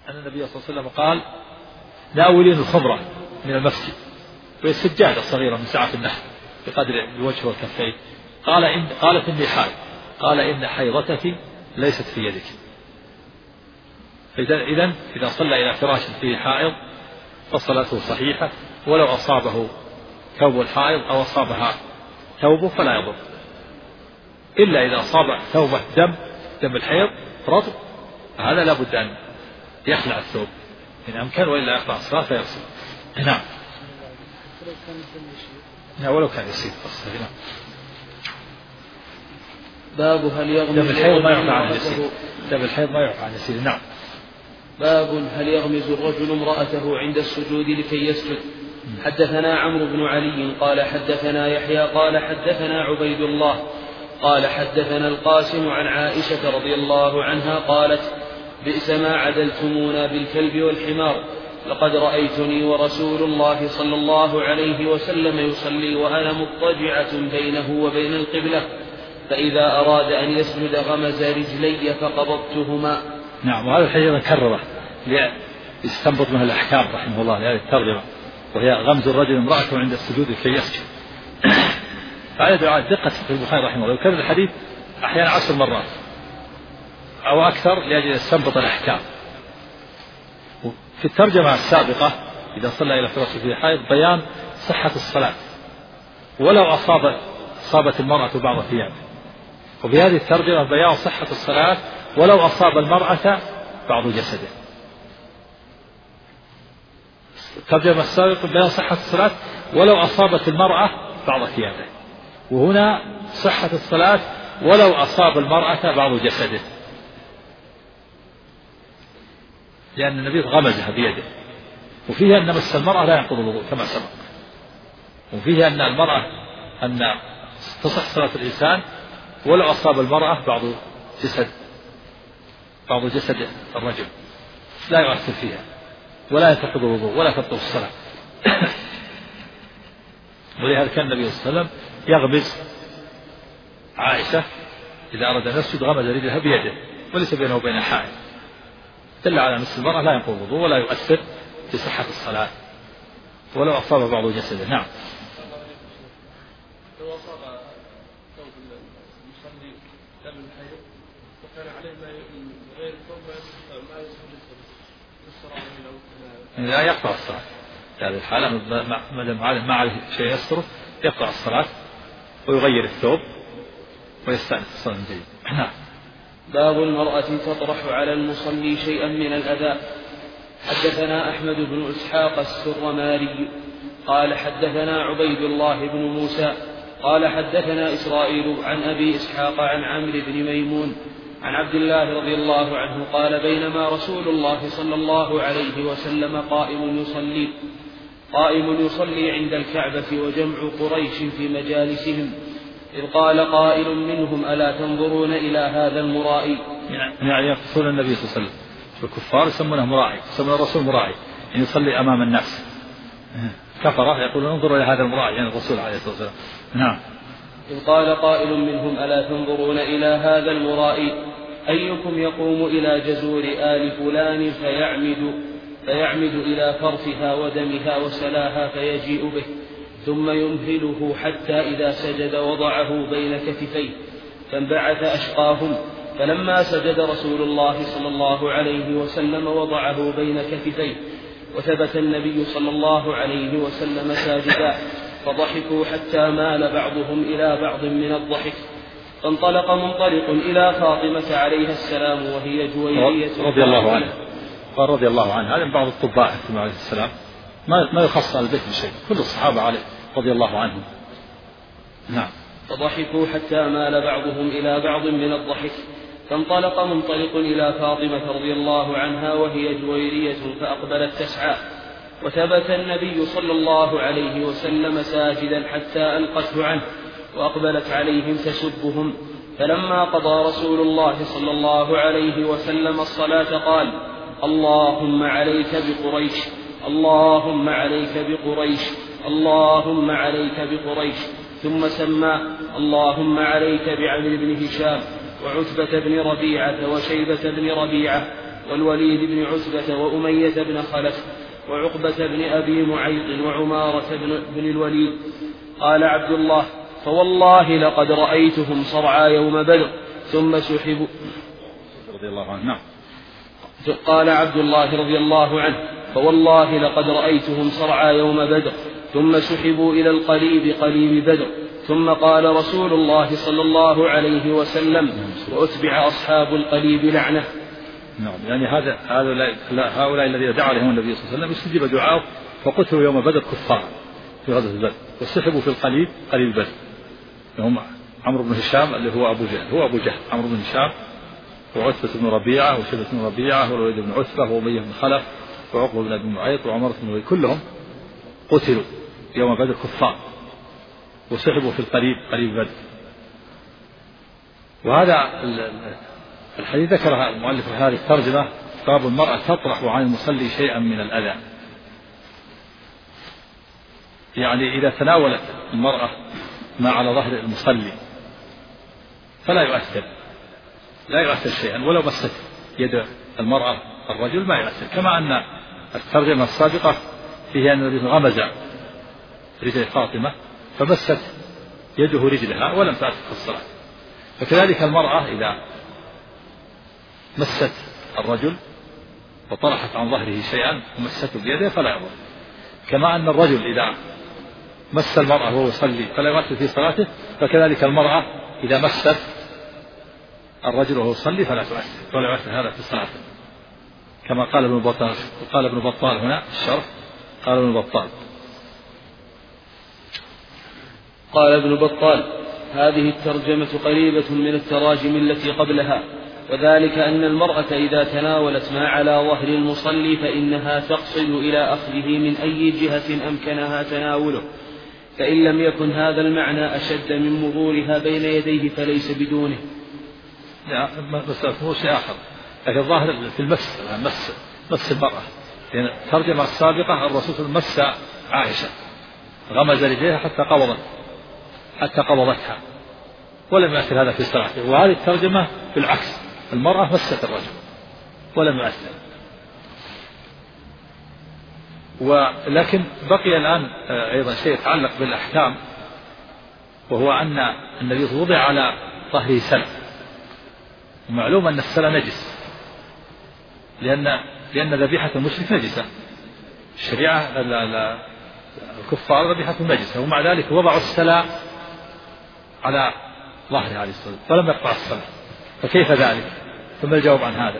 أن النبي صلى الله عليه وسلم قال: ناولين الخمرة من المسجد، وهي السجادة الصغيرة من ساعة النحل بقدر الوجه والكفين. قالت: إني حائض. قال: إن حيضتك ليست في يدك. إذا صلى إلى فراش فيه حائض فصلاته صحيحة، ولو أصابه ثوب الحائض أو أصابها ثوبه فلا يضر، إلا إذا أصاب ثوبه دم الحيض رطب، هذا لا بد أن يخلع الثوب إن أمكن، وإلا يخلع الصلاة فيغسل. نعم. ولو كان يسير. نعم. باب هل يغمز دم الحيض ما يعفى عن يسير. دم الحيض ما يعفى عن يسير. نعم. باب هل يغمز الرجل امرأته عند السجود لكي يسجد. حدثنا عمرو بن علي قال حدثنا يحيى قال حدثنا عبيد الله قال حدثنا القاسم عن عائشة رضي الله عنها قالت: بئس ما عدلتمونا بالكلب والحمار، لقد رأيتني ورسول الله صلى الله عليه وسلم يصلي وأنا مضطجعة بينه وبين القبلة، فإذا أراد أن يسجد غمز رجلي فقبضتهما. نعم. وهذا الحديث كرره ليستنبط منه الأحكام رحمه الله لهذه الترجمة، وهي غمز الرجل امرأته عند السجود لكي يسجد. فهذا دعاء دقة في البخاري رحمه الله، وكرر الحديث أحيانا 10 مرات أو أكثر لأجل يستنبط الأحكام. في الترجمة السابقة إذا صلى إلى فراشه في حائض بيان صحة الصلاة ولو أصابت المرأة بعض ثيابه، وفي هذه الترجمة بيان صحة الصلاة ولو أصاب المرأة بعض جسده. الترجمة السابقة بيان صحة الصلاة ولو أصابت المرأة بعض ثيابه، وهنا صحة الصلاة ولو أصاب المرأة بعض جسده، لأن النبي غمزها بيده. وفيها أن مس المرأة لا ينقض الوضوء كما سبق، وفيها أن المرأة أن تصح صلاة الإنسان ولو أصاب المرأة بعض جسد الرجل، لا يؤثر فيها ولا ينتقض الوضوء ولا تبطل الصلاة. ولهذا كان النبي صلى الله عليه وسلم يغمز عائشة إذا أراد أن يسجد غمز رجلها بيده وليس بينه وبين حائل، دل على مس المرأة لا ينقض الوضوء ولا يؤثر في صحة الصلاة ولو أصاب بعض جسده. نعم. لو أصاب ثوب المصلي دم الحيض وكان عليه ما غير الثوب ما يسجد لا يقطع الصلاة في هذه الحالة، ما عليه شيء يستره يقطع الصلاة ويغير الثوب ويستأنف الصلاة من جديد. نعم. باب المرأة تطرح على المصلي شيئا من الأذى. حدثنا أحمد بن إسحاق السرماري قال حدثنا عبيد الله بن موسى قال حدثنا إسرائيل عن أبي إسحاق عن عمرو بن ميمون عن عبد الله رضي الله عنه قال: بينما رسول الله صلى الله عليه وسلم قائم يصلي عند الكعبة وجمع قريش في مجالسهم، إذ قال قائل منهم: ألا تنظرون إلى هذا المرائي؟ يعني يقصون النبي صلى الله عليه وسلم، الكفار يسمونه مراعي، يسمون الرسول مراعي، يعني يصلي أمام الناس. كفرة يقولون: انظروا إلى هذا المراعي، يعني الرسول عليه الصلاة والسلام. نعم. إذ قال قائل منهم: ألا تنظرون إلى هذا المرائي؟ أيكم يقوم إلى جزور آل فلان فيعمد إلى فرثها ودمها وسلاها فيجيء به، ثم يمهله حتى إذا سجد وضعه بين كتفيه، فانبعث أشقاهم، فلما سجد رسول الله صلى الله عليه وسلم وضعه بين كتفيه، وثبت النبي صلى الله عليه وسلم ساجدا، فضحكوا حتى مال بعضهم إلى بعض من الضحك، فانطلق منطلق إلى فاطمة عليها السلام وهي جويرية رضي الله عنه. قال رضي الله عنه، هذا من بعض الطباع عليه السلام ما يخص البيت بشيء، كل الصحابة عليه رضي الله عنهم. نعم. فضحكوا حتى مال بعضهم إلى بعض من الضحك، فانطلق منطلق إلى فاطمة رضي الله عنها وهي جويرية فأقبلت تسعى، وثبت النبي صلى الله عليه وسلم ساجدا حتى ألقته عنه، وأقبلت عليهم تسبهم، فلما قضى رسول الله صلى الله عليه وسلم الصلاة قال: اللهم عليك بقريش، اللهم عليك بقريش، اللهم عليك بقريش، ثم سمى: اللهم عليك بعمرو بن هشام وعتبة بن ربيعة وشيبة بن ربيعة والوليد بن عتبة وأمية بن خلف وعقبة بن أبي معيط وعمارة بن الوليد. قال عبد الله: فوالله لقد رأيتهم صرعى يوم بدر ثم سحبوا. رضي الله عنه. نعم. قال عبد الله رضي الله عنه: فوالله لقد رأيتهم صرعى يوم بدر ثم سحبوا إلى القليب قليب بدر. ثم قال رسول الله صلى الله عليه وسلم: وأتبع أصحاب القليب لعنة. نعم. يعني هؤلاء الذين دعا لهم النبي صلى الله عليه وسلم استجيب دعاءه فقتلوا يوم بدر كفار في غزوة بدر، وسحبوا في القليب قليب بدر. هم عمرو بن هشام اللي هو أبو جهل عمرو بن هشام، وعتبة بن ربيعة وشيبة بن ربيعة والوليد بن عتبة وأمية بن خلف وعقبة بن أبي معيط وعمارة بن الوليد، كلهم قتلوا يوم بدر كفار وسحبوا في القليب قليب بدر. وهذا الحديث ذكرها المؤلف في هذه الترجمة: باب المرأة تطرح عن المصلي شيئا من الأذى. يعني إذا تناولت المرأة ما على ظهر المصلي فلا يؤثر شيئا، ولو مست يد المرأة الرجل ما يؤثر. كما أن الترجمة السابقة فيها أن غمز رجل فاطمة فمست يده رجلها ولم تأثر في الصلاة، فكذلك المرأة إذا مست الرجل وطرحت عن ظهره شيئا ومسته بيده فلا يضر. كما أن الرجل إذا مس المرأة وهو يصلي فلا يؤثر في صلاته، فكذلك المرأة إذا مست الرجل وهو يصلي فلا تؤثر ولا يؤثر هذا في صلاته. كما قال ابن بطال هنا الشرح، قال ابن بطال: قال ابن بطال: هذه الترجمة قريبة من التراجم التي قبلها، وذلك أن المرأة إذا تناولت ما على ظهر المصلي فإنها تقصد إلى أخذه من أي جهة أمكنها تناوله، فإن لم يكن هذا المعنى أشد من مرورها بين يديه فليس بدونه. لا، مسألة شيء آخر، لكن الظاهر في مس المرأة، لأن الترجمة السابقة الرسول صلى الله عليه وسلم مس عائشة، غمز رجليها حتى قبضتها ولم يؤثر هذا في صلاته. وهذه الترجمة بالعكس، المرأة مست الرجل ولم يؤثر. ولكن بقي الآن أيضا شيء يتعلق بالأحكام، وهو أن النبي وضع على ظهره سلة، ومعلوم أن السلة نجس، لأن ذبيحة المشرك نجسة. الشريعة الكفار ذبيحة نجسة، ومع ذلك وضعوا السلة على ظهره عليه الصلاة والسلام فلم يقطع الصلاة، فكيف ذلك؟ ثم الجواب عن هذا: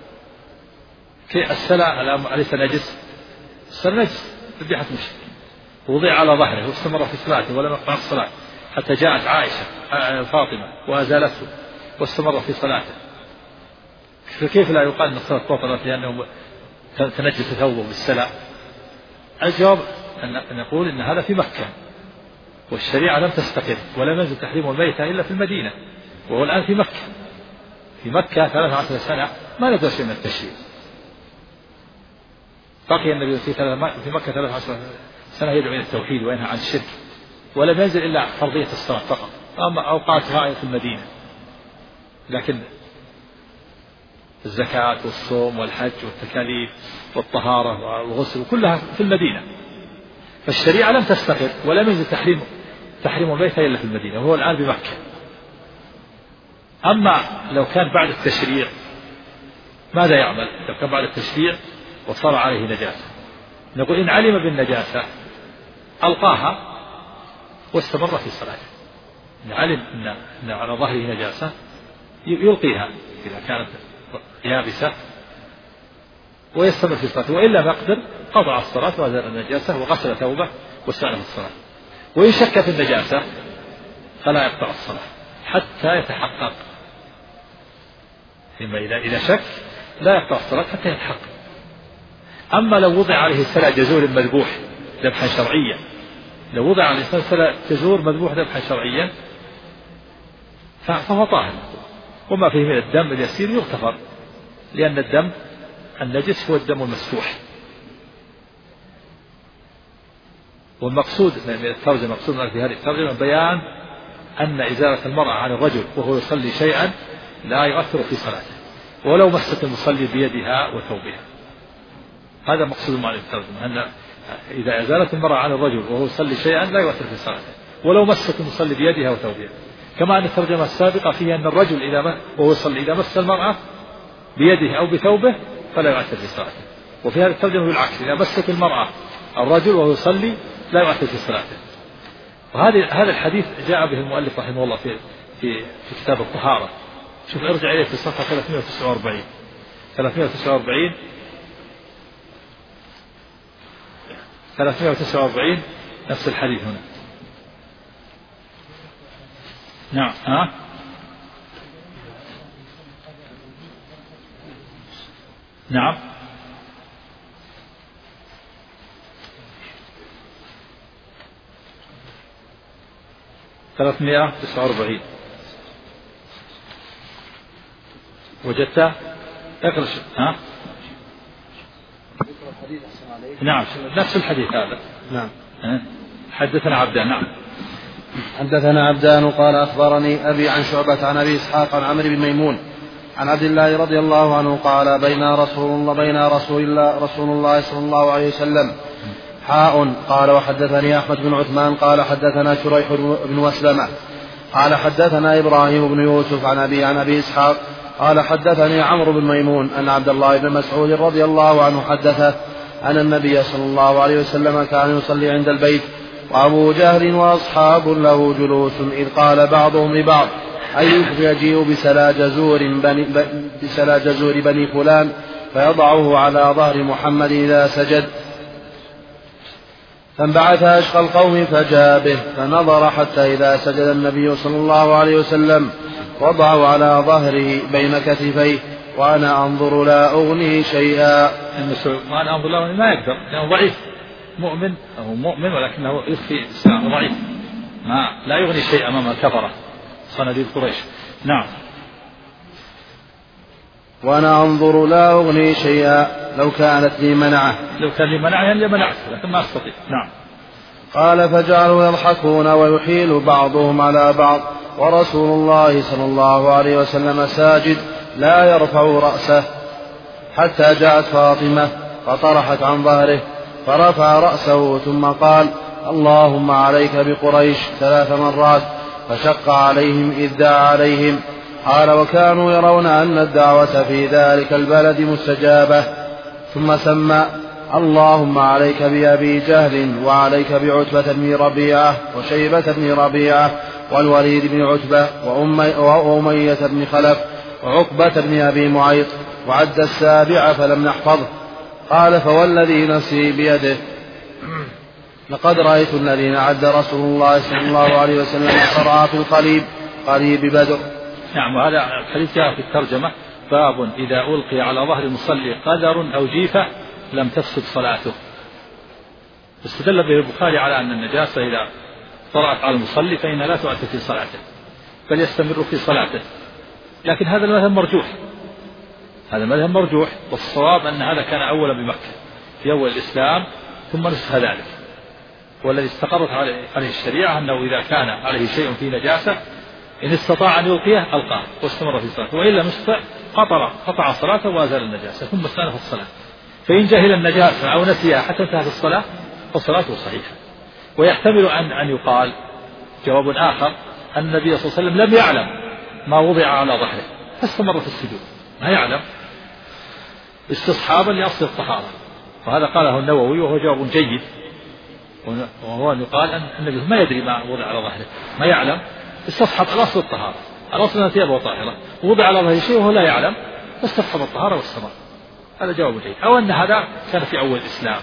السلة أليس نجس؟ السلة نجس ذبيحة مشرك، وضع على ظهره واستمر في صلاته ولم يقطع الصلاة حتى جاءت عائشة فاطمة وأزالته واستمر في صلاته، فكيف لا يقال أن الصلاة بطلت لأنه تنجس ثوبه بالسلة؟ الجواب أن نقول إن هذا في مكة، والشريعة لم تستقر ولم ينزل تحريم الميتة إلا في المدينة، وهو الآن في مكة 13 سنة ما نزل شيء من التشريع. بقي النبي في مكة 13 سنة يدعو إلى التوحيد وينهى عن الشرك، ولم ينزل إلا فرضية الصلاة فقط، أما أوقاتها في المدينة. لكن الزكاة والصوم والحج والتكاليف والطهارة والغسل كلها في المدينة، فالشريعة لم تستقر ولم ينزل تحريم الميتة إلا في المدينة، وهو الآن بمكة. أما لو كان بعد التشريع ماذا يعمل؟ لو كان بعد التشريع وصار عليه نجاسة، نقول إن علم بالنجاسة ألقاها واستمر في صلاته. إن علم أن على ظهره نجاسة يلقيها إذا كانت يابسة ويستمر في صلاته، وإلا ما يقدر قطع الصلاة وأزال النجاسة وغسل ثوبه واستأنف الصلاة. وإن شك في النجاسة فلا يقطع الصلاة حتى يتحقق، إذا شك لا يقطع الصلاة حتى يتحقق. أما لو وضع عليه سلع جزور مذبوح ذبحا شرعيا، لو وضع على الإنسان سلع جزور مذبوح ذبحا شرعيا فهو طاهر، وما فيه من الدم اليسير يغتفر، لأن الدم النجس هو الدم المسفوح. والمقصود من الترجمة، مقصود في هذه الترجمة بيان أن إزالة المرأة عن الرجل وهو يصلي شيئا لا يؤثر في صلاته، ولو مست المصلي بيدها وثوبها. هذا مقصود مع الترجمة، أن إذا أزالت المرأة عن الرجل وهو يصلي شيئا لا يؤثر في صلاته ولو مست المصلي بيدها وثوبها. كما أن الترجمة السابقة فيها أن الرجل وهو يصلي إذا مس المرأة بيده أو بثوبه فلا يؤثر في صلاته. وفي هذه الترجمة بالعكس، إذا مست المرأة الرجل وهو يصلي لا يؤثر في صلاته. وهذا الحديث جاء به المؤلف رحمه الله في كتاب الطهارة. شوف ارجع إليه في الصفحة 349 نفس الحديث هنا. نعم. نعم. 349 وجدت اقرأ. نعم نفس الحديث هذا. نعم. حدثنا عبدان. نعم. حدثنا عبدان قال أخبرني أبي عن شعبة عن أبي إسحاق عن عمرو بن ميمون عن عبد الله رضي الله عنه قال بين رسول الله صلى الله عليه وسلم قال وحدثني أحمد بن عثمان قال حدثنا شريح بن وسلمة قال حدثنا إبراهيم بن يوسف عن أبي إسحاق قال حدثني عمرو بن ميمون أن عبد الله بن مسعود رضي الله عنه حدثه أن النبي صلى الله عليه وسلم كان يصلي عند البيت وأبو جهل وأصحاب له جلوس إذ قال بعضهم لبعض أيكم يجيء بسلا جزور بني فلان فيضعه على ظهر محمد إذا سجد. فانبعث أشقى القوم فجاء به فنظر حتى إذا سجد النبي صلى الله عليه وسلم وضعه على ظهره بين كتفيه وأنا أنظر لا أغني شيئا. وأنا أنظر لا أغني ما يقدر لأنه ضعيف مؤمن ولكنه يخفي إسلام ضعيف لا يغني شيئا أمام الكفرة صناديد قريش. نعم. وأنا أنظر لا أغني شيئا لو كان لي منعه يعني لمنعت لكن ما أستطيع. نعم. قال فجعلوا يضحكون ويحيل بعضهم على بعض ورسول الله صلى الله عليه وسلم ساجد لا يرفع رأسه حتى جاءت فاطمة فطرحت عن ظهره فرفع رأسه ثم قال اللهم عليك بقريش 3 مرات فشق عليهم إذ دعا عليهم. قال وكانوا يرون أن الدعوة في ذلك البلد مستجابة ثم سمى اللهم عليك بأبي جهل وعليك بعتبة بن ربيعة وشيبة بن ربيعة والوليد بن عتبة وأمية بن خلف وعقبة بن أبي معيط وعد 7 فلم نحفظه. قال فوالذي نفسي بيده لقد رأيت الذين عد رسول الله صلى الله عليه وسلم صرعى في قريب بدر. نعم. وهذا الحديث جاء في الترجمة باب إذا ألقي على ظهر المصلي قدر أو جيفة لم تفسد صلاته. استدل به البخاري على أن النجاسة إذا طرأت على المصلي فإنها لا تؤثر في صلاته بل يستمر في صلاته. لكن هذا المذهب مرجوح والصواب أن هذا كان أولا بمكة في أول الإسلام ثم نسخ ذلك. والذي استقرت عليه الشريعة أنه إذا كان عليه شيء فيه نجاسة إن استطاع أن يلقيه ألقاه واستمر في صلاته وإن لم يستطع قطع صلاته وأزال النجاسة ثم استأنف الصلاة. فإن جهل النجاسة أو نسيها حتى انتهت الصلاة فصلاته صحيحة. ويحتمل أن يقال جواب آخر أن النبي صلى الله عليه وسلم لم يعلم ما وضع على ظهره فاستمر في السجود ما يعلم استصحابا لأصل الطهارة. وهذا قاله النووي وهو جواب جيد وهو أن يقال أن النبي ما يدري ما وضع على ظهره ما يعلم استصحب الأصل الطهارة الأصل أن ثيابه طاهرة ووضع على ظهره شيء وهو لا يعلم فاستصحب الطهارة واستمر. هذا جواب جيد. أو أن هذا كان في أول الإسلام.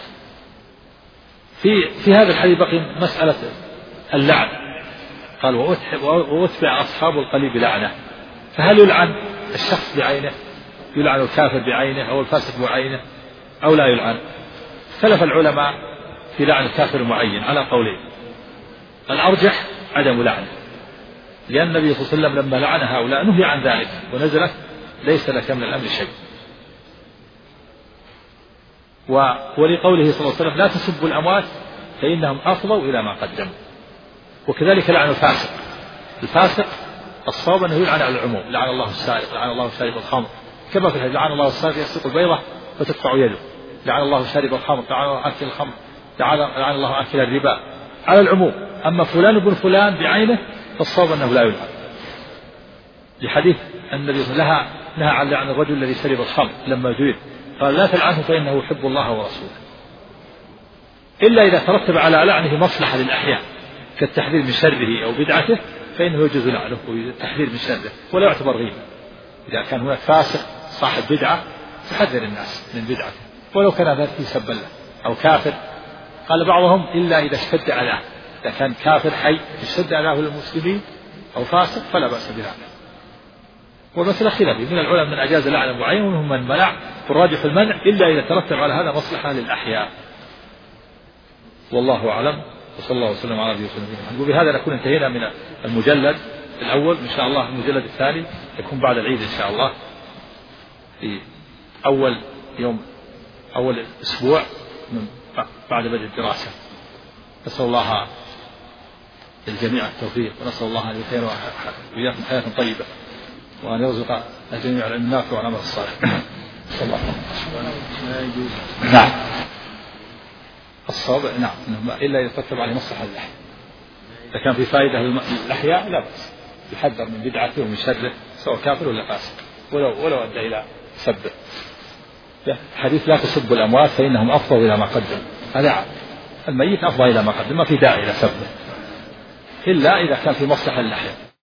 في هذا الحديث بقي مسألة اللعن. قال وأتبع أصحاب القليب لعنة. فهل يلعن الشخص بعينه يلعن الكافر بعينه أو الفاسق بعينه أو لا يلعن؟ اختلف العلماء في لعن الكافر المعين على قولين. الأرجح عدم لعنه لأن النبي صلى الله عليه وسلم لما لعن هؤلاء نهي عن ذلك ونزلت ليس لك من الأمر شيء. ولقوله صلى الله عليه وسلم لا تسبوا الأموات فإنهم أفضوا إلى ما قدموا. وكذلك لعن الفاسق الصواب أنه يلعن على العموم لعن الله السارق لعن الله شارب الخمر كما في الحديث لعن الله السارق يسرق البيضة فتقطع يده، لعن الله شارب الخمر، لعن الله آكل الخمر، لعن الله آكل الربا، على العموم. أما فلان ابن فلان بعينه فالصواب أنه لا يلعن، لحديث النبي صلى الله عليه وسلم نهى عن الرجل الذي شرب الخمر لما جلد قال لا تلعنه فإنه يحب الله ورسوله، إلا إذا ترتب على لعنه مصلحة للأحياء كالتحذير من شره أو بدعته فإنه يجوز لعنه والتحذير من شره ولا يعتبر غيبة. إذا كان هناك فاسق صاحب بدعة تحذر الناس من بدعته ولو كان ذلك سبا له، أو كافر قال بعضهم إلا إذا اشتد علاه، إذا كان كافر حي اشتد علاه للمسلمين أو فاسق فلا بأس بذلك. والمسألة خلافية، من العلماء من أجاز لعن معين ومنهم من منع، والراجح المنع إلا إذا ترتب على هذا مصلحة للأحياء. والله أعلم، وصلى الله وسلم على نبينا محمد. وبهذا نكون انتهينا من المجلد الأول. إن شاء الله المجلد الثاني يكون بعد العيد إن شاء الله في أول أسبوع من بعد بدء الدراسة. نسأل الله للجميع التوفيق، ونسأل الله أن يخير وإياكم حياة طيبة، وأن يرزق الجميع العلم النافع والعمل الصالح. صلى الله عليه وسلم. نعم الصواب نعم إلا يترتب عليه مصلحة اللحية. إذا كان في فائدة للأحياء لا بأس، يحذر من بدعته ومن شره سواء كافر ولا فاسق ولو أدى إلى سبه. حديث لا تسبوا الأموات فإنهم أفضل إلى ما قدم، هذا الميت أفضل إلى ما قدم، ما في داعي إلى سبه إلا إذا كان في مصلحة للأحياء.